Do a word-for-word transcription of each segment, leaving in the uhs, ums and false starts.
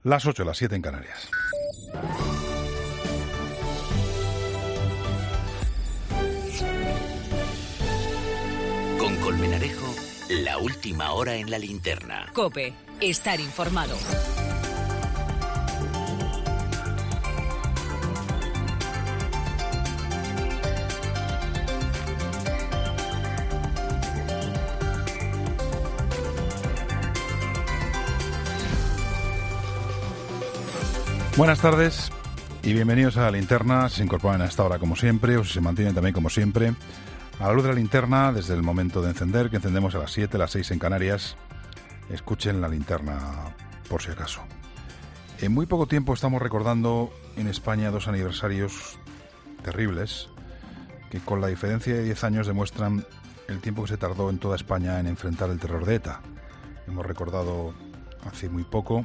Las ocho, las siete en Canarias. Con Colmenarejo, la última hora en la linterna. COPE, estar informado. Buenas tardes y bienvenidos a la linterna. Si se incorporan a esta hora como siempre o si se mantienen también como siempre a la luz de la linterna desde el momento de encender, que encendemos a las siete, las seis en Canarias. Escuchen la linterna por si acaso. En muy poco tiempo estamos recordando en España dos aniversarios terribles que, con la diferencia de diez años, demuestran el tiempo que se tardó en toda España en enfrentar el terror de ETA. Hemos recordado hace muy poco,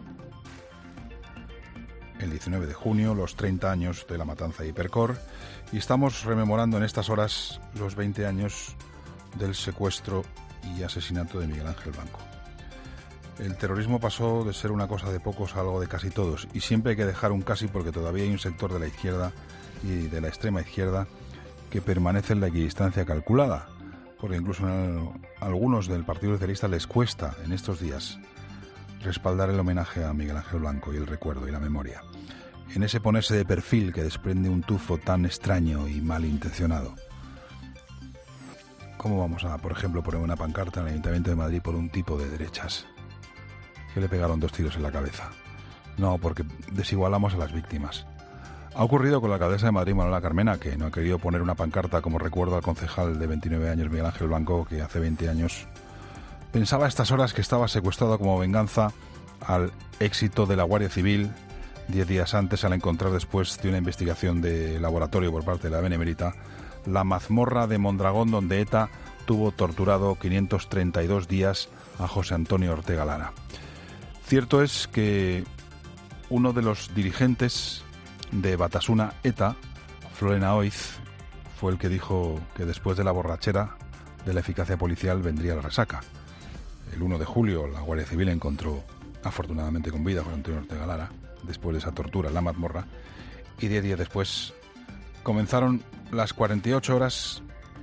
el diecinueve de junio, los treinta años de la matanza de Hipercor, y estamos rememorando en estas horas los veinte años del secuestro y asesinato de Miguel Ángel Blanco. El terrorismo pasó de ser una cosa de pocos a algo de casi todos, y siempre hay que dejar un casi porque todavía hay un sector de la izquierda y de la extrema izquierda que permanece en la equidistancia calculada, porque incluso a algunos del Partido Socialista les cuesta en estos días respaldar el homenaje a Miguel Ángel Blanco y el recuerdo y la memoria, en ese ponerse de perfil que desprende un tufo tan extraño y malintencionado. ¿Cómo vamos a, por ejemplo, poner una pancarta en el Ayuntamiento de Madrid por un tipo de derechas que le pegaron dos tiros en la cabeza? No, porque desigualamos a las víctimas. Ha ocurrido con la alcaldesa de Madrid, Manuela Carmena, que no ha querido poner una pancarta como recuerdo al concejal de veintinueve años, Miguel Ángel Blanco, que hace veinte años pensaba a estas horas que estaba secuestrado como venganza al éxito de la Guardia Civil diez días antes, al encontrar, después de una investigación de laboratorio por parte de la Benemérita, la mazmorra de Mondragón, donde ETA tuvo torturado quinientos treinta y dos días a José Antonio Ortega Lara. Cierto es que uno de los dirigentes de Batasuna ETA, Florena Oiz, fue el que dijo que después de la borrachera de la eficacia policial vendría la resaca. El uno de julio la Guardia Civil encontró afortunadamente con vida a José Antonio Ortega Lara después de esa tortura en la mazmorra, y diez días después comenzaron las cuarenta y ocho horas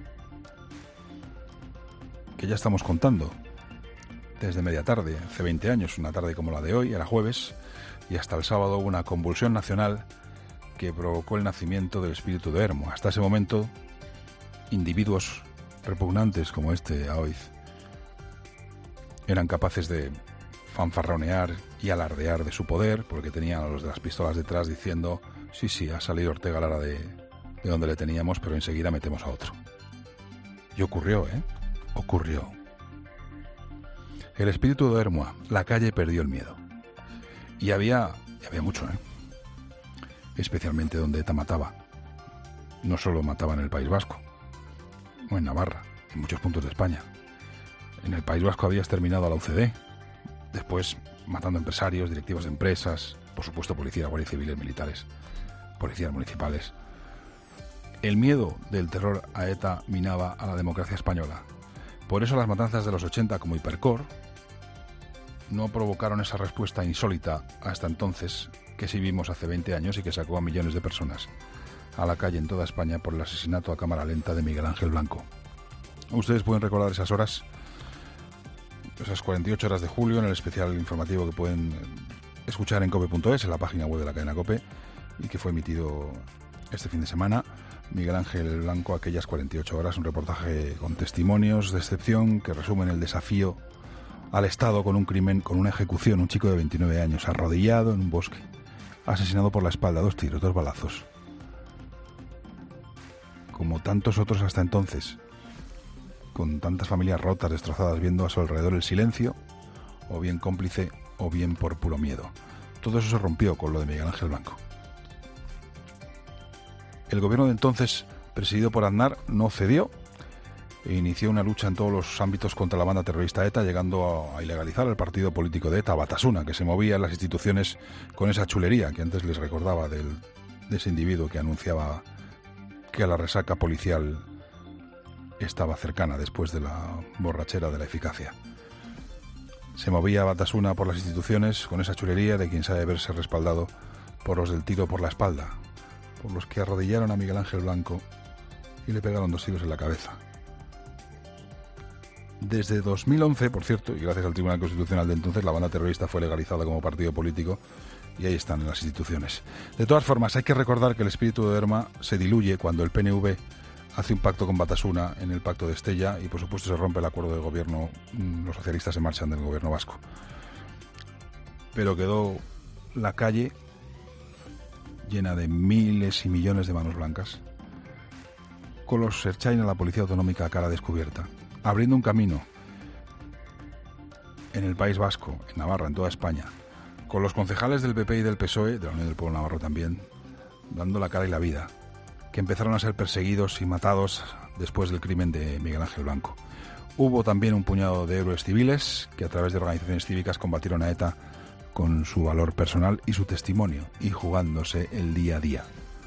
que ya estamos contando desde media tarde, hace veinte años, una tarde como la de hoy, era jueves, y hasta el sábado hubo una convulsión nacional que provocó el nacimiento del espíritu de Hermo. Hasta ese momento, individuos repugnantes como este Aoiz eran capaces de fanfarronear y alardear de su poder, porque tenían a los de las pistolas detrás diciendo: sí, sí, ha salido Ortega Lara de, de donde le teníamos, pero enseguida metemos a otro. Y ocurrió, ¿eh? Ocurrió. El espíritu de Hermoa, la calle perdió el miedo. Y había, y había mucho, ¿eh? Especialmente donde ETA mataba. No solo mataba en el País Vasco, o en Navarra, en muchos puntos de España. En el País Vasco había exterminado a la U C D, después matando empresarios, directivos de empresas, por supuesto policías, guardias civiles, militares, policías municipales. El miedo del terror a ETA minaba a la democracia española. Por eso las matanzas de los ochenta, como Hipercor, no provocaron esa respuesta insólita hasta entonces que sí vimos hace veinte años y que sacó a millones de personas a la calle en toda España por el asesinato a cámara lenta de Miguel Ángel Blanco. Ustedes pueden recordar esas horas, esas cuarenta y ocho horas de julio, en el especial informativo que pueden escuchar en cope punto es, en la página web de la cadena COPE, y que fue emitido este fin de semana. Miguel Ángel Blanco, aquellas cuarenta y ocho horas, un reportaje con testimonios de excepción que resumen el desafío al Estado con un crimen, con una ejecución. Un chico de veintinueve años, arrodillado en un bosque, asesinado por la espalda, dos tiros, dos balazos. Como tantos otros hasta entonces, con tantas familias rotas, destrozadas, viendo a su alrededor el silencio, o bien cómplice, o bien por puro miedo. Todo eso se rompió con lo de Miguel Ángel Blanco. El gobierno de entonces, presidido por Aznar, no cedió e inició una lucha en todos los ámbitos contra la banda terrorista ETA, llegando a ilegalizar el partido político de ETA, Batasuna, que se movía en las instituciones con esa chulería que antes les recordaba del, de ese individuo que anunciaba que la resaca policial estaba cercana después de la borrachera de la eficacia. Se movía Batasuna por las instituciones con esa chulería de quien sabe verse respaldado por los del tiro por la espalda, por los que arrodillaron a Miguel Ángel Blanco y le pegaron dos tiros en la cabeza. Desde dos mil once, por cierto, y gracias al Tribunal Constitucional de entonces, la banda terrorista fue legalizada como partido político y ahí están en las instituciones. De todas formas, hay que recordar que el espíritu de Lerma se diluye cuando el P N V hace un pacto con Batasuna en el pacto de Estella y por supuesto se rompe el acuerdo de gobierno, los socialistas se marchan del gobierno vasco. Pero quedó la calle llena de miles y millones de manos blancas, con los Ertzain a la Policía Autonómica a cara descubierta, abriendo un camino en el País Vasco, en Navarra, en toda España, con los concejales del P P y del P S O E, de la Unión del Pueblo Navarro también, dando la cara y la vida, que empezaron a ser perseguidos y matados después del crimen de Miguel Ángel Blanco. Hubo también un puñado de héroes civiles que a través de organizaciones cívicas combatieron a ETA con su valor personal y su testimonio, y jugándose el día a día.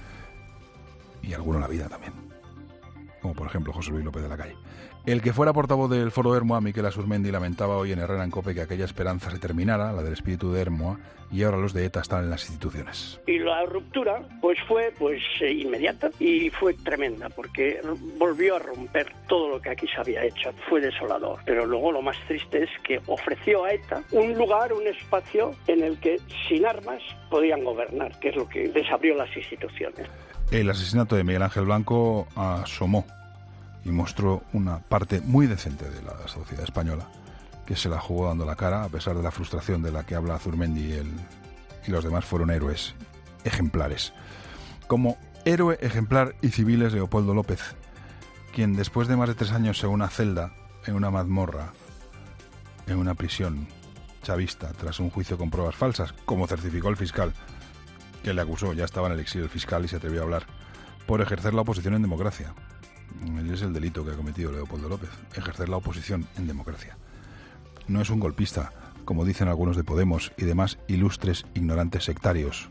Y alguno la vida también, como por ejemplo José Luis López de la Calle. El que fuera portavoz del Foro Ermua, Miquel Asurmendi, lamentaba hoy en Herrera en COPE que aquella esperanza se terminara, la del espíritu de Ermua, y ahora los de ETA están en las instituciones. Y la ruptura pues fue pues eh, inmediata y fue tremenda, porque volvió a romper todo lo que aquí se había hecho. Fue desolador. Pero luego lo más triste es que ofreció a ETA un lugar, un espacio en el que sin armas podían gobernar, que es lo que les abrió las instituciones. El asesinato de Miguel Ángel Blanco asomó y mostró una parte muy decente de la sociedad española que se la jugó dando la cara, a pesar de la frustración de la que habla Azurmendi y, el, y los demás fueron héroes ejemplares. Como héroe ejemplar y civil es Leopoldo López, quien después de más de tres años en una celda, en una mazmorra, en una prisión chavista, tras un juicio con pruebas falsas, como certificó el fiscal que le acusó, ya estaba en el exilio el fiscal y se atrevió a hablar, por ejercer la oposición en democracia. Ese es el delito que ha cometido Leopoldo López, ejercer la oposición en democracia. No es un golpista, como dicen algunos de Podemos y demás ilustres ignorantes sectarios,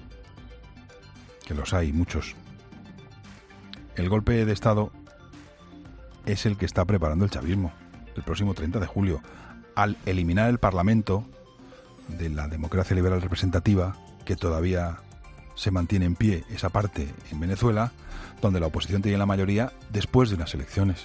que los hay muchos. El golpe de Estado es el que está preparando el chavismo el próximo treinta de julio, al eliminar el Parlamento de la democracia liberal representativa, que todavía se mantiene en pie esa parte en Venezuela, donde la oposición tiene la mayoría después de unas elecciones.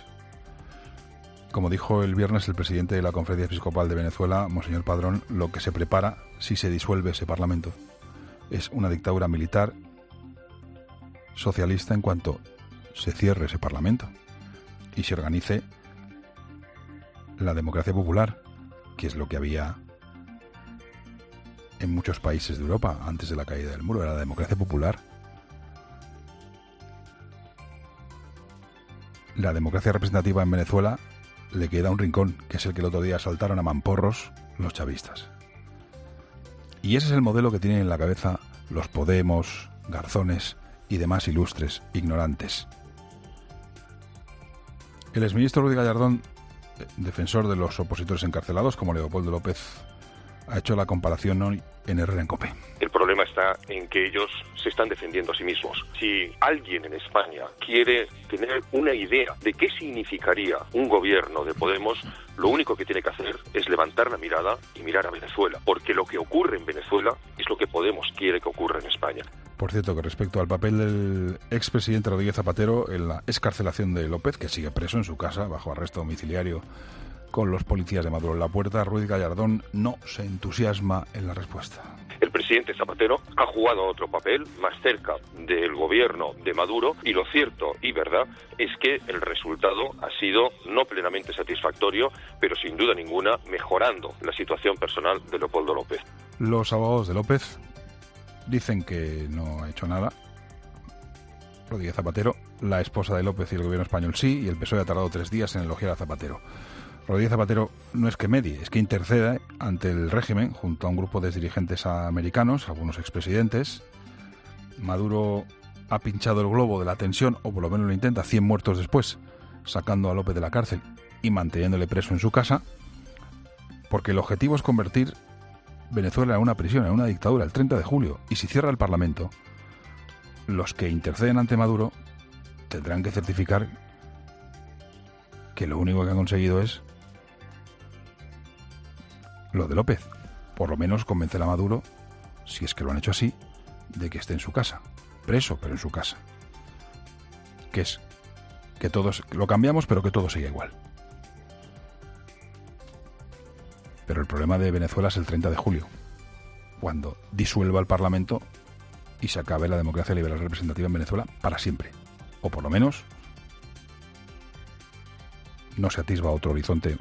Como dijo el viernes el presidente de la Conferencia Episcopal de Venezuela, Monseñor Padrón, lo que se prepara si se disuelve ese Parlamento es una dictadura militar socialista en cuanto se cierre ese Parlamento y se organice la democracia popular, que es lo que había en muchos países de Europa antes de la caída del muro, era la democracia popular. La democracia representativa en Venezuela le queda un rincón, que es el que el otro día asaltaron a mamporros los chavistas. Y ese es el modelo que tienen en la cabeza los Podemos, Garzones y demás ilustres ignorantes. El exministro Ruiz Gallardón, defensor de los opositores encarcelados como Leopoldo López, ha hecho la comparación hoy en Herrera en COPE. El problema está en que ellos se están defendiendo a sí mismos. Si alguien en España quiere tener una idea de qué significaría un gobierno de Podemos, lo único que tiene que hacer es levantar la mirada y mirar a Venezuela, porque lo que ocurre en Venezuela es lo que Podemos quiere que ocurra en España. Por cierto, que respecto al papel del expresidente Rodríguez Zapatero en la excarcelación de López, que sigue preso en su casa bajo arresto domiciliario con los policías de Maduro en la puerta, Ruiz Gallardón no se entusiasma en la respuesta. El presidente Zapatero ha jugado otro papel más cerca del gobierno de Maduro y lo cierto y verdad es que el resultado ha sido no plenamente satisfactorio, pero sin duda ninguna mejorando la situación personal de Leopoldo López. Los abogados de López dicen que no ha hecho nada. Rodríguez Zapatero, la esposa de López y el gobierno español sí, y el P S O E ha tardado tres días en elogiar a Zapatero. Rodríguez Zapatero no es que medie, es que intercede ante el régimen junto a un grupo de dirigentes americanos, algunos expresidentes. Maduro ha pinchado el globo de la tensión, o por lo menos lo intenta, cien muertos después, sacando a López de la cárcel y manteniéndole preso en su casa, porque el objetivo es convertir Venezuela en una prisión, en una dictadura, el treinta de julio, y si cierra el Parlamento, los que interceden ante Maduro tendrán que certificar que lo único que han conseguido es lo de López. Por lo menos convencer a Maduro, si es que lo han hecho así, de que esté en su casa. Preso, pero en su casa. Que es que todos lo cambiamos, pero que todo siga igual. Pero el problema de Venezuela es el treinta de julio, cuando disuelva el Parlamento y se acabe la democracia liberal representativa en Venezuela para siempre. O por lo menos no se atisba otro horizonte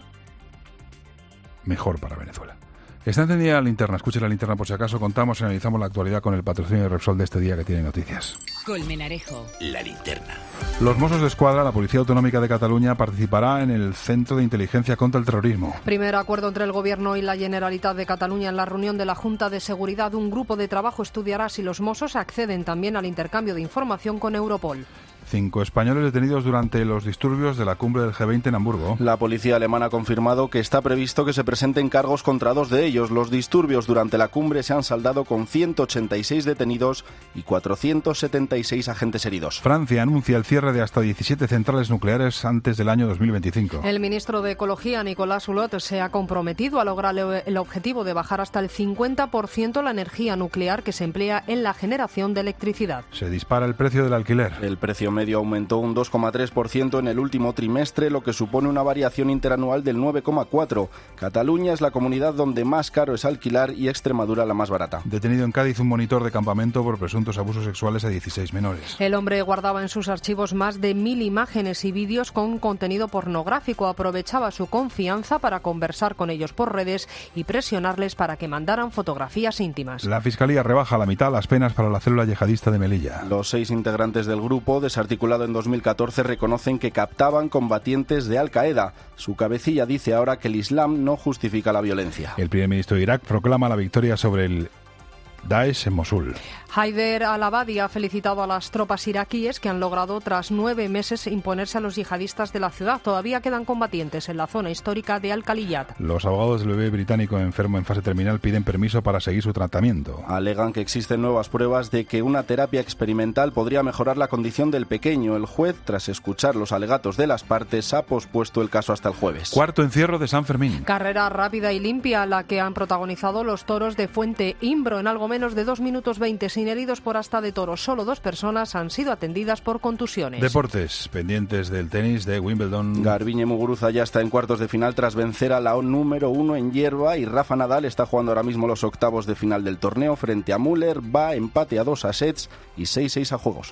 mejor para Venezuela. Está encendida la linterna, escuche la linterna por si acaso. Contamos y analizamos la actualidad con el patrocinio de Repsol de este día que tiene noticias. Colmenarejo. La linterna. Los Mossos de Escuadra, la Policía Autonómica de Cataluña, participará en el Centro de Inteligencia contra el Terrorismo. Primer acuerdo entre el Gobierno y la Generalitat de Cataluña en la reunión de la Junta de Seguridad. Un grupo de trabajo estudiará si los Mossos acceden también al intercambio de información con Europol. Cinco españoles detenidos durante los disturbios de la cumbre del G veinte en Hamburgo. La policía alemana ha confirmado que está previsto que se presenten cargos contra dos de ellos. Los disturbios durante la cumbre se han saldado con ciento ochenta y seis detenidos y cuatrocientos setenta y seis agentes heridos. Francia anuncia el cierre de hasta diecisiete centrales nucleares antes del año dos mil veinticinco. El ministro de Ecología, Nicolás Hulot, se ha comprometido a lograr el objetivo de bajar hasta el cincuenta por ciento la energía nuclear que se emplea en la generación de electricidad. Se dispara el precio del alquiler. El precio medio aumentó un dos coma tres por ciento en el último trimestre, lo que supone una variación interanual del nueve coma cuatro por ciento. Cataluña es la comunidad donde más caro es alquilar y Extremadura la más barata. Detenido en Cádiz un monitor de campamento por presuntos abusos sexuales a dieciséis menores. El hombre guardaba en sus archivos más de mil imágenes y vídeos con contenido pornográfico. Aprovechaba su confianza para conversar con ellos por redes y presionarles para que mandaran fotografías íntimas. La Fiscalía rebaja a la mitad las penas para la célula yihadista de Melilla. Los seis integrantes del grupo, desarticulado en dos mil catorce, reconocen que captaban combatientes de Al-Qaeda. Su cabecilla dice ahora que el Islam no justifica la violencia. El primer ministro de Irak proclama la victoria sobre el Daesh en Mosul. Haider al-Abadi ha felicitado a las tropas iraquíes que han logrado tras nueve meses imponerse a los yihadistas de la ciudad. Todavía quedan combatientes en la zona histórica de Al-Khaliyat. Los abogados del bebé británico enfermo en fase terminal piden permiso para seguir su tratamiento. Alegan que existen nuevas pruebas de que una terapia experimental podría mejorar la condición del pequeño. El juez, tras escuchar los alegatos de las partes, ha pospuesto el caso hasta el jueves. Cuarto encierro de San Fermín. Carrera rápida y limpia, la que han protagonizado los toros de Fuente Imbro en algo menos de dos minutos veinte, sin heridos por asta de toros. Solo dos personas han sido atendidas por contusiones. Deportes, pendientes del tenis de Wimbledon. Garbiñe Muguruza ya está en cuartos de final tras vencer a la número uno en hierba, y Rafa Nadal está jugando ahora mismo los octavos de final del torneo frente a Müller. Va empate a dos a sets y seis seis a juegos.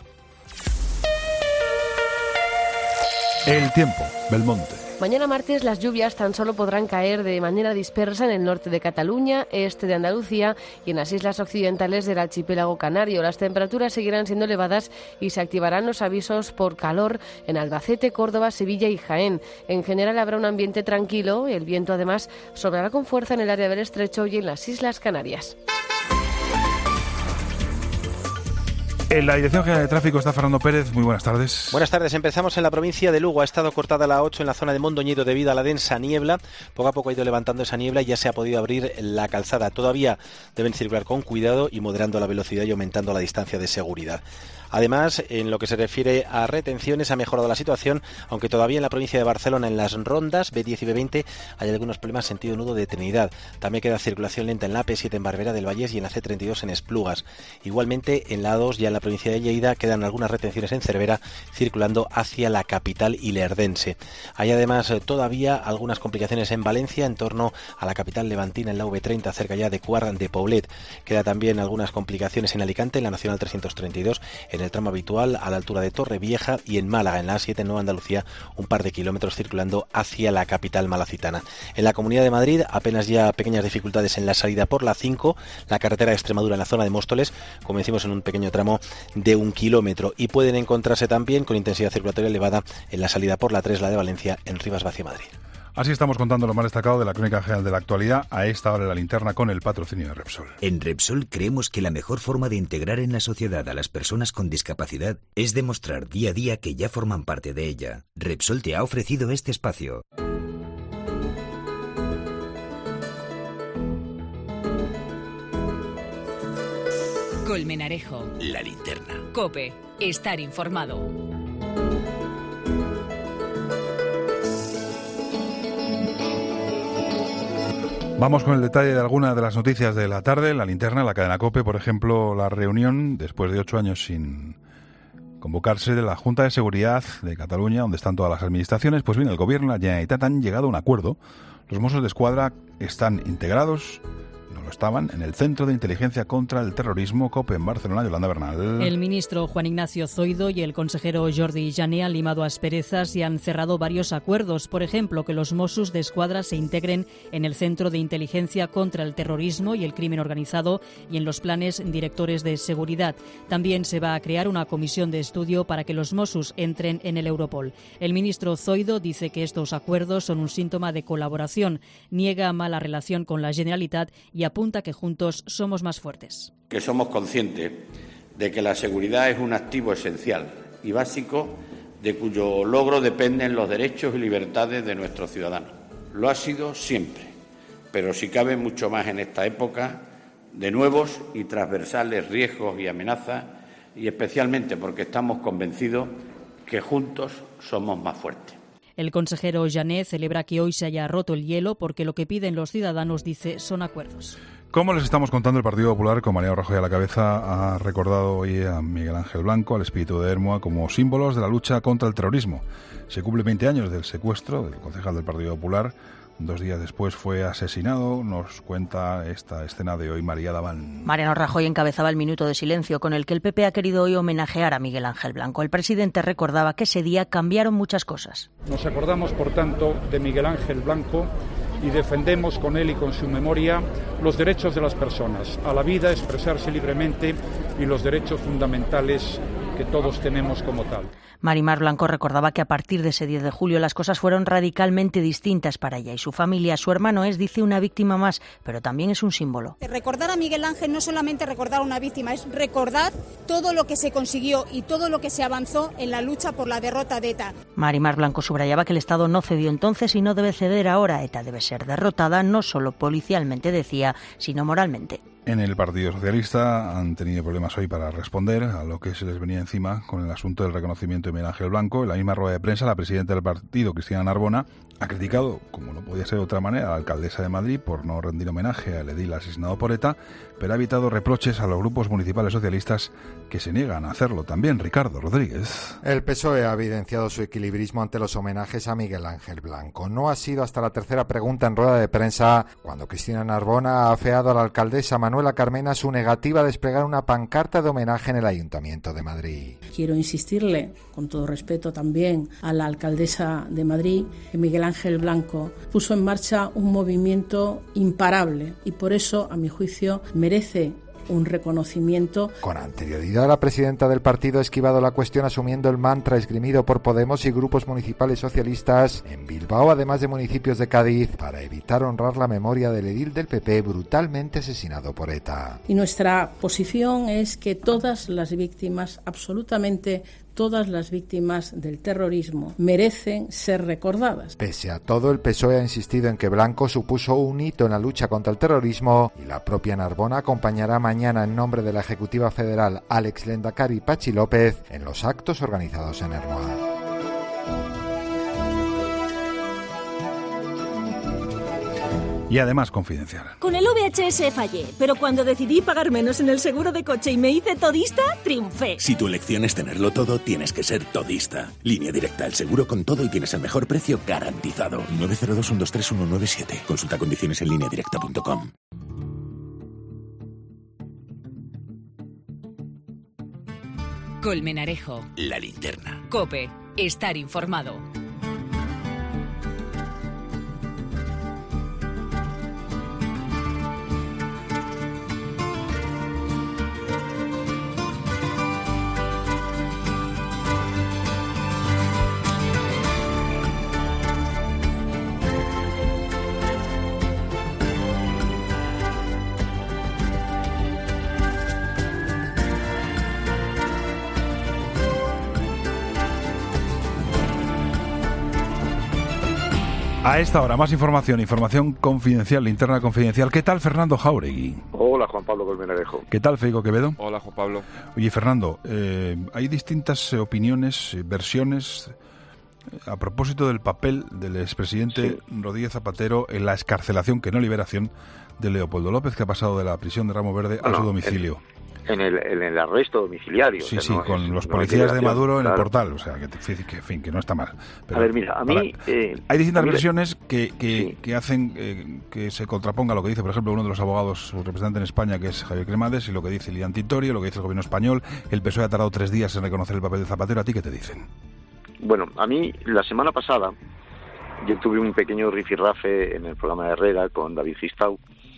El tiempo, Belmonte. Mañana martes las lluvias tan solo podrán caer de manera dispersa en el norte de Cataluña, este de Andalucía y en las islas occidentales del archipiélago canario. Las temperaturas seguirán siendo elevadas y se activarán los avisos por calor en Albacete, Córdoba, Sevilla y Jaén. En general habrá un ambiente tranquilo y el viento además soplará con fuerza en el área del Estrecho y en las Islas Canarias. En la Dirección General de Tráfico está Fernando Pérez. Muy buenas tardes. Buenas tardes. Empezamos en la provincia de Lugo. Ha estado cortada la ocho en la zona de Mondoñedo debido a la densa niebla. Poco a poco ha ido levantando esa niebla y ya se ha podido abrir la calzada. Todavía deben circular con cuidado y moderando la velocidad y aumentando la distancia de seguridad. Además, en lo que se refiere a retenciones, ha mejorado la situación, aunque todavía en la provincia de Barcelona, en las rondas B diez y B veinte, hay algunos problemas sentido nudo de Trinidad. También queda circulación lenta en la P siete en Barberá del Vallés y en la C treinta y dos en Esplugas. Igualmente, en la A dos, ya en la provincia de Lleida, quedan algunas retenciones en Cervera, circulando hacia la capital ilerdense. Hay además todavía algunas complicaciones en Valencia, en torno a la capital levantina, en la V treinta, cerca ya de Cuart de Poblet. Queda también algunas complicaciones en Alicante, en la Nacional trescientos treinta y dos, en el tramo habitual a la altura de Torrevieja, y en Málaga, en la A siete en Nueva Andalucía, un par de kilómetros circulando hacia la capital malacitana. En la Comunidad de Madrid, apenas ya pequeñas dificultades en la salida por la cinco, la carretera de Extremadura en la zona de Móstoles, como decimos, en un pequeño tramo de un kilómetro, y pueden encontrarse también con intensidad circulatoria elevada en la salida por la tres, la de Valencia, en Rivas Vacia, Madrid. Así estamos contando lo más destacado de la crónica general de la actualidad a esta hora de la linterna con el patrocinio de Repsol. En Repsol creemos que la mejor forma de integrar en la sociedad a las personas con discapacidad es demostrar día a día que ya forman parte de ella. Repsol te ha ofrecido este espacio. Colmenarejo. La linterna. COPE. Estar informado. Vamos con el detalle de algunas de las noticias de la tarde. La linterna, la cadena COPE, por ejemplo, la reunión, después de ocho años sin convocarse, de la Junta de Seguridad de Cataluña, donde están todas las administraciones. Pues bien, el Gobierno y la Generalitat han llegado a un acuerdo. Los Mossos de Escuadra están integrados, no lo estaban, en el Centro de Inteligencia contra el Terrorismo, COPE, en Barcelona. Yolanda Bernal. El ministro Juan Ignacio Zoido y el consejero Jordi Jané han limado asperezas y han cerrado varios acuerdos. Por ejemplo, que los Mossos de Escuadra se integren en el Centro de Inteligencia contra el Terrorismo y el Crimen Organizado y en los planes directores de seguridad. También se va a crear una comisión de estudio para que los Mossos entren en el Europol. El ministro Zoido dice que estos acuerdos son un síntoma de colaboración, niega mala relación con la Generalitat y apunta que juntos somos más fuertes. Que somos conscientes de que la seguridad es un activo esencial y básico de cuyo logro dependen los derechos y libertades de nuestros ciudadanos. Lo ha sido siempre, pero si cabe mucho más en esta época de nuevos y transversales riesgos y amenazas, y especialmente porque estamos convencidos que juntos somos más fuertes. El consejero Jané celebra que hoy se haya roto el hielo porque lo que piden los ciudadanos, dice, son acuerdos. Como les estamos contando, el Partido Popular, con Mariano Rajoy a la cabeza, ha recordado hoy a Miguel Ángel Blanco, al espíritu de Hermoa, como símbolos de la lucha contra el terrorismo. Se cumplen veinte años del secuestro del concejal del Partido Popular. Dos días después fue asesinado. Nos cuenta esta escena de hoy María Daván. Mariano Rajoy encabezaba el minuto de silencio con el que el P P ha querido hoy homenajear a Miguel Ángel Blanco. El presidente recordaba que ese día cambiaron muchas cosas. Nos acordamos, por tanto, de Miguel Ángel Blanco y defendemos con él y con su memoria los derechos de las personas, a la vida, expresarse libremente y los derechos fundamentales que todos tenemos como tal. Marimar Blanco recordaba que a partir de ese diez de julio las cosas fueron radicalmente distintas para ella y su familia. Su hermano es, dice, una víctima más, pero también es un símbolo. Recordar a Miguel Ángel no solamente recordar a una víctima, es recordar todo lo que se consiguió y todo lo que se avanzó en la lucha por la derrota de ETA. Marimar Blanco subrayaba que el Estado no cedió entonces y no debe ceder ahora. ETA debe ser derrotada no solo policialmente, decía, sino moralmente. En el Partido Socialista han tenido problemas hoy para responder a lo que se les venía encima con el asunto del reconocimiento de Miguel Ángel Blanco. En la misma rueda de prensa, la presidenta del partido, Cristina Narbona, ha criticado, como no podía ser de otra manera, a la alcaldesa de Madrid por no rendir homenaje al edil asesinado por ETA, pero ha evitado reproches a los grupos municipales socialistas que se niegan a hacerlo también. Ricardo Rodríguez. El P S O E ha evidenciado su equilibrismo ante los homenajes a Miguel Ángel Blanco. No ha sido hasta la tercera pregunta en rueda de prensa cuando Cristina Narbona ha afeado a la alcaldesa Manuela Carmena su negativa a desplegar una pancarta de homenaje en el Ayuntamiento de Madrid. Quiero insistirle, con todo respeto también, a la alcaldesa de Madrid, que Miguel Ángel Blanco puso en marcha un movimiento imparable y por eso, a mi juicio, merece un reconocimiento. Con anterioridad, la presidenta del partido ha esquivado la cuestión asumiendo el mantra esgrimido por Podemos y grupos municipales socialistas en Bilbao, además de municipios de Cádiz, para evitar honrar la memoria del edil del P P brutalmente asesinado por ETA. Y nuestra posición es que todas las víctimas, absolutamente todas las víctimas del terrorismo, merecen ser recordadas. Pese a todo, el P S O E ha insistido en que Blanco supuso un hito en la lucha contra el terrorismo y la propia Narbona acompañará mañana en nombre de la Ejecutiva Federal Alex Lendakari y Pachi López en los actos organizados en Hermoa. Y además confidencial. Con el V H S fallé, pero cuando decidí pagar menos en el seguro de coche y me hice todista, triunfé. Si tu elección es tenerlo todo, tienes que ser todista. Línea Directa, el seguro con todo y tienes el mejor precio garantizado. nueve cero dos, uno dos tres, uno nueve siete. Consulta condiciones en línea directa punto com. Colmenarejo. La linterna. COPE. Estar informado. A esta hora, más información, información confidencial, linterna confidencial. ¿Qué tal, Fernando Jáuregui? Hola, Juan Pablo Colmenarejo. ¿Qué tal, Feigo Quevedo? Hola, Juan Pablo. Oye, Fernando, eh, hay distintas opiniones, versiones a propósito del papel del expresidente Sí. Rodríguez Zapatero en la excarcelación, que no liberación, de Leopoldo López, que ha pasado de la prisión de Ramo Verde Bueno, a su domicilio. En el, en el arresto domiciliario. Sí, o sea, sí, no con es- los no hay policías de liberación, Maduro en el claro. portal, o sea, que, que, en fin, que no está mal. Pero A ver, mira, a mí... para- eh, hay distintas a mí- versiones que, que, que hacen eh, que se contraponga lo que dice, por ejemplo, uno de los abogados, su representante en España, que es Javier Cremades, y lo que dice Lilian Tintorio, lo que dice el gobierno español. El P S O E ha tardado tres días en reconocer el papel de Zapatero. ¿A ti qué te dicen? Bueno, a mí la semana pasada yo tuve un pequeño rifirrafe en el programa de Herrera con David Gistau,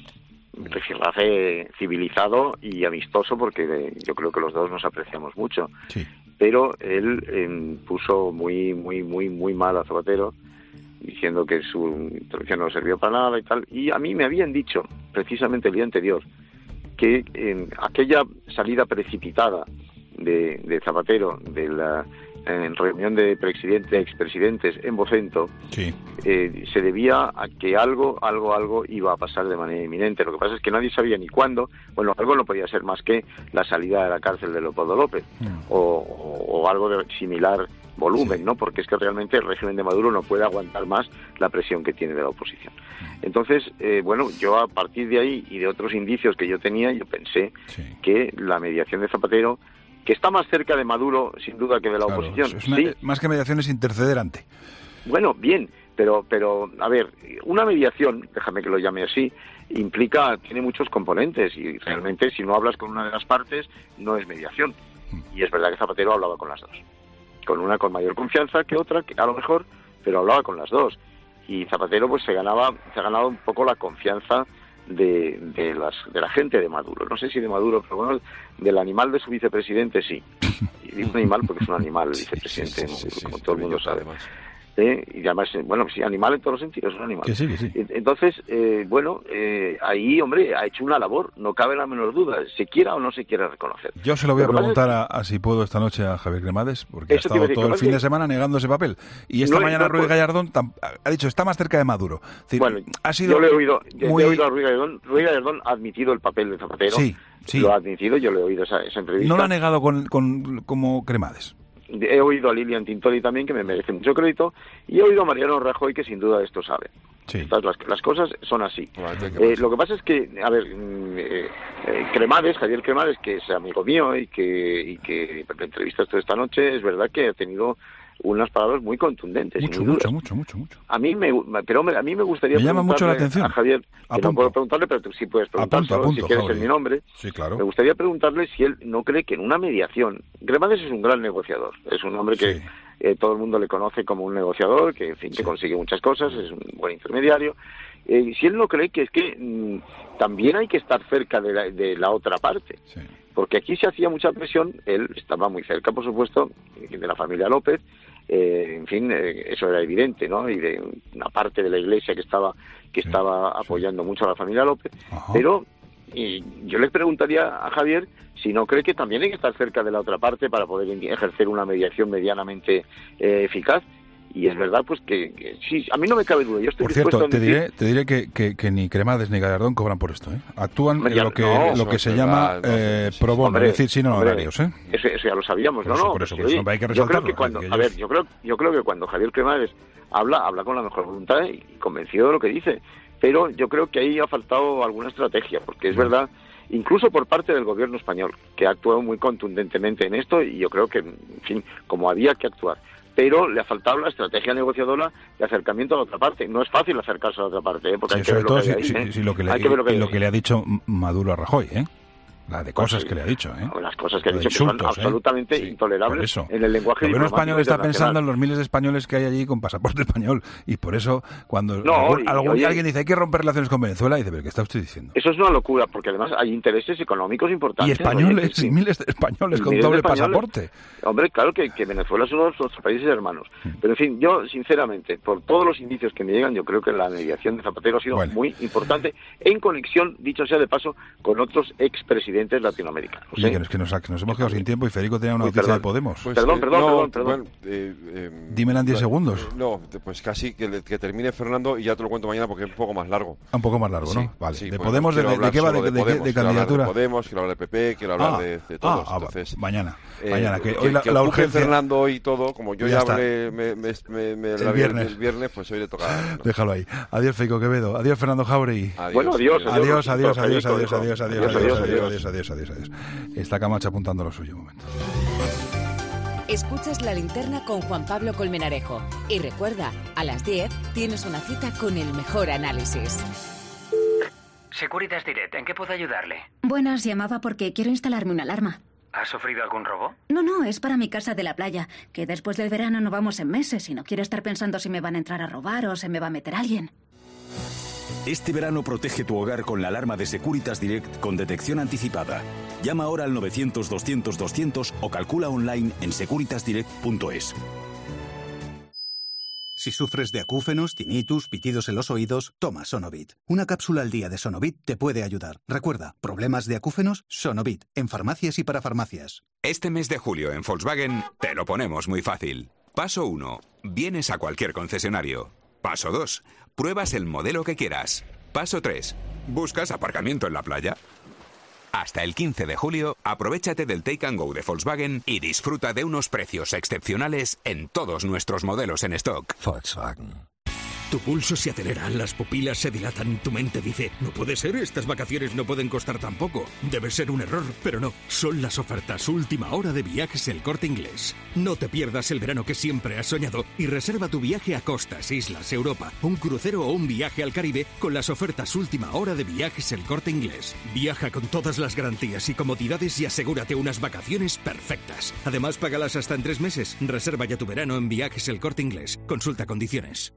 rifirrafe civilizado y amistoso porque eh, yo creo que los dos nos apreciamos mucho. Sí. Pero él eh, puso muy, muy, muy, muy mal a Zapatero, diciendo que su intervención no sirvió para nada y tal. Y a mí me habían dicho, precisamente el día anterior, que en aquella salida precipitada de, de Zapatero de la en reunión de presidente, expresidentes en Vocento, sí. eh, se debía a que algo, algo, algo iba a pasar de manera inminente. Lo que pasa es que nadie sabía ni cuándo. Bueno, algo no podía ser más que la salida de la cárcel de Leopoldo López Mm. o, o, o algo de similar volumen, sí. ¿no? Porque es que realmente el régimen de Maduro no puede aguantar más la presión que tiene de la oposición. Entonces, eh, bueno, yo a partir de ahí y de otros indicios que yo tenía, yo pensé sí. que la mediación de Zapatero, que está más cerca de Maduro, sin duda, que de la Claro, oposición. es una, sí. Más que mediación es interceder ante. Bueno, bien, pero, pero, a ver, una mediación, déjame que lo llame así, implica, tiene muchos componentes y realmente si no hablas con una de las partes, no es mediación. Y es verdad que Zapatero hablaba con las dos. Con una con mayor confianza que otra, que a lo mejor, pero hablaba con las dos. Y Zapatero pues se ganaba, se ha ganado un poco la confianza de, de las de la gente de Maduro. No sé si de Maduro, pero bueno, del animal de su vicepresidente sí. Y digo animal porque es un animal el vicepresidente, sí, sí, sí, como sí, todo el mundo sabe. Además. ¿Eh? Y además, bueno, sí, animal en todos los sentidos, es un animal. Que sí, que sí. Entonces, eh, bueno, eh, ahí, hombre, ha hecho una labor, no cabe la menor duda, se quiera o no se quiera reconocer. Yo se lo voy lo a preguntar es... a, a si puedo esta noche a Javier Cremades, porque Eso ha estado decir, todo el fin que... de semana negando ese papel. Y esta no, mañana no, Ruiz pues... Gallardón tam, ha dicho, está más cerca de Maduro. Es decir, bueno, ha sido yo le he oído, muy... he oído a Ruiz Gallardón, Ruiz Gallardón ha admitido el papel de Zapatero, sí, sí. lo ha admitido, yo le he oído esa, esa entrevista. No lo ha negado con, con, como Cremades. He oído a Lilian Tintori también, que me merece mucho crédito, y he oído a Mariano Rajoy, que sin duda esto sabe. Sí. Estas, las, las cosas son así. Eh, lo que pasa es que, a ver, eh, eh, Cremades, Javier Cremades, que es amigo mío y que, y que me entrevistaste esta noche, es verdad que ha tenido unas palabras muy contundentes. Mucho, sin mucho, dudas. mucho, mucho, mucho. A mí me, pero a mí me gustaría me llama mucho la preguntarle atención. a Javier, que apunto. no puedo preguntarle, pero tú sí puedes preguntárselo, apunto, apunto, si quieres Javier. en mi nombre. Sí, claro. Me gustaría preguntarle si él no cree que en una mediación... Cremades es un gran negociador, es un hombre que sí. eh, todo el mundo le conoce como un negociador, que en fin, sí. que consigue muchas cosas, es un buen intermediario. Eh, si él no cree que es que mmm, también hay que estar cerca de la, de la otra parte, sí. porque aquí se hacía mucha presión, él estaba muy cerca, por supuesto, de la familia López, eh, en fin, eh, eso era evidente, ¿no? Y de una parte de la Iglesia que estaba que sí. estaba apoyando sí. mucho a la familia López, Ajá. pero y yo le preguntaría a Javier si no cree que también hay que estar cerca de la otra parte para poder ejercer una mediación medianamente eh, eficaz. Y es verdad, pues que, que sí, a mí no me cabe duda. Yo estoy por cierto, dispuesto a te admitir... diré, te diré que, que, que ni Cremades ni Gallardón cobran por esto, ¿eh? Actúan Hombre, en lo que, no, lo que se llama no, eh, pro bono, hombre, es decir, sin hombre, honorarios, ¿eh? Eso, eso ya lo sabíamos, por ¿no? Eso, no, por eso, pues, por eso oye, hay que yo creo resaltarlo. que cuando, que a ellos... ver, yo creo, yo creo que cuando Javier Cremades habla, habla con la mejor voluntad y convencido de lo que dice, pero yo creo que ahí ha faltado alguna estrategia, porque es verdad, incluso por parte del gobierno español, que ha actuado muy contundentemente en esto, y yo creo que, en fin, como había que actuar, pero le ha faltado la estrategia negociadora de acercamiento a la otra parte. No es fácil acercarse a la otra parte, ¿eh? Porque sí, hay que ver lo que hay ahí, sí, ¿eh? sí, lo que le, hay que ver lo que, y hay lo ahí. que le ha dicho Maduro a Rajoy, ¿eh? La de cosas sí. que le ha dicho, ¿eh? Las cosas que ha Lo dicho de que son insultos, absolutamente ¿eh? intolerables Por eso. en el lenguaje El gobierno diplomático español está internacional. pensando en los miles de españoles que hay allí con pasaporte español, y por eso cuando No, algún, y, algún- oye, alguien dice hay que romper relaciones con Venezuela, dice, pero ¿qué está usted diciendo? Eso es una locura, porque además hay intereses económicos Y importantes. españoles, oye, que sí. y miles de españoles Y con miles de doble españoles. pasaporte. Hombre, claro que, que Venezuela es uno de nuestros países hermanos. Pero, en fin, yo, sinceramente, por todos los indicios que me llegan, yo creo que la mediación de Zapatero ha sido Bueno. muy importante, en conexión, dicho sea de paso, con otros expresidentes. presidentes latinoamericanos. Oye, ¿eh? que, nos, que, nos, que nos hemos quedado sin tiempo y Federico tenía una Uy, noticia perdón. de Podemos. Pues, perdón, perdón, no, perdón, perdón. Bueno, eh, eh, Dímela en diez segundos. No, pues casi que, que termine Fernando y ya te lo cuento mañana porque es un poco más largo. Un poco más largo, Sí, ¿no? Vale. sí, ¿De bueno, Podemos, de, quiero de qué va? hablar ¿De, solo de, Podemos, de quiero hablar candidatura? de Podemos, quiero hablar de P P, quiero hablar Ah, de, de todos. ah, ah, Entonces, mañana. eh, Mañana, que que, hoy la, que la ocupe urgencia... Fernando hoy todo, como yo Ya ya está. hablé me, me, me, me El la vi viernes. el viernes, pues hoy le toca. ¿no? Déjalo ahí. Adiós, Feico Quevedo. Adiós, Fernando Jauregui. Adiós. Bueno, adiós, Adiós, adiós, adiós, Federico, adiós, adiós, adiós, adiós, adiós, adiós, adiós, adiós, adiós, adiós. Está Camacho apuntando lo suyo, un momento. Escuchas La Linterna con Juan Pablo Colmenarejo. Y recuerda, a las diez tienes una cita con el mejor análisis. Securitas Direct, ¿en qué puedo ayudarle? Buenas, llamaba porque quiero instalarme una alarma. ¿Ha sufrido algún robo? No, no, es para mi casa de la playa, que después del verano no vamos en meses y no quiero estar pensando si me van a entrar a robar o se me va a meter alguien. Este verano protege tu hogar con la alarma de Securitas Direct con detección anticipada. Llama ahora al novecientos doscientos doscientos o calcula online en securitas direct punto es. Si sufres de acúfenos, tinnitus, pitidos en los oídos, toma Sonovit. Una cápsula al día de Sonovit te puede ayudar. Recuerda, ¿problemas de acúfenos? Sonovit, en farmacias y para farmacias. Este mes de julio en Volkswagen te lo ponemos muy fácil. Paso uno. Vienes a cualquier concesionario. Paso dos. Pruebas el modelo que quieras. Paso tres. ¿Buscas aparcamiento en la playa? Hasta el quince de julio, aprovéchate del Take and Go de Volkswagen y disfruta de unos precios excepcionales en todos nuestros modelos en stock. Volkswagen. Tu pulso se acelera, las pupilas se dilatan, tu mente dice, no puede ser, estas vacaciones no pueden costar tan poco. Debe ser un error, pero no, son las ofertas última hora de Viajes El Corte Inglés. No te pierdas el verano que siempre has soñado y reserva tu viaje a costas, islas, Europa, un crucero o un viaje al Caribe con las ofertas última hora de Viajes El Corte Inglés. Viaja con todas las garantías y comodidades y asegúrate unas vacaciones perfectas. Además, págalas hasta en tres meses. Reserva ya tu verano en Viajes El Corte Inglés. Consulta condiciones.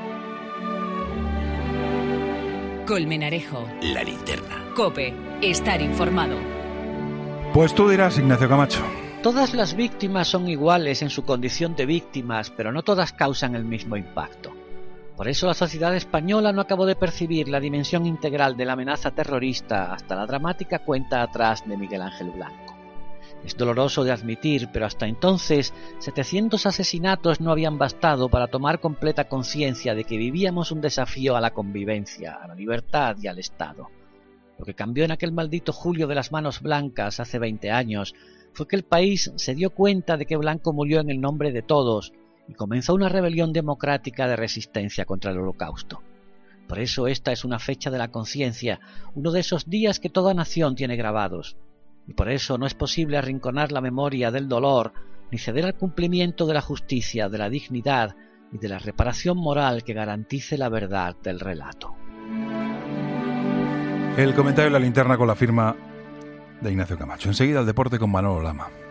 Colmenarejo. La Linterna. COPE. Estar informado. Pues tú dirás, Ignacio Camacho. Todas las víctimas son iguales en su condición de víctimas, pero no todas causan el mismo impacto. Por eso la sociedad española no acabó de percibir la dimensión integral de la amenaza terrorista hasta la dramática cuenta atrás de Miguel Ángel Blanco. Es doloroso de admitir, pero hasta entonces setecientos asesinatos no habían bastado para tomar completa conciencia de que vivíamos un desafío a la convivencia, a la libertad y al Estado. Lo que cambió en aquel maldito julio de las manos blancas hace veinte años fue que el país se dio cuenta de que Blanco murió en el nombre de todos y comenzó una rebelión democrática de resistencia contra el Holocausto. Por eso esta es una fecha de la conciencia, uno de esos días que toda nación tiene grabados. Y por eso no es posible arrinconar la memoria del dolor, ni ceder al cumplimiento de la justicia, de la dignidad y de la reparación moral que garantice la verdad del relato. El comentario de La Linterna con la firma de Ignacio Camacho. Enseguida el deporte con Manolo Lama.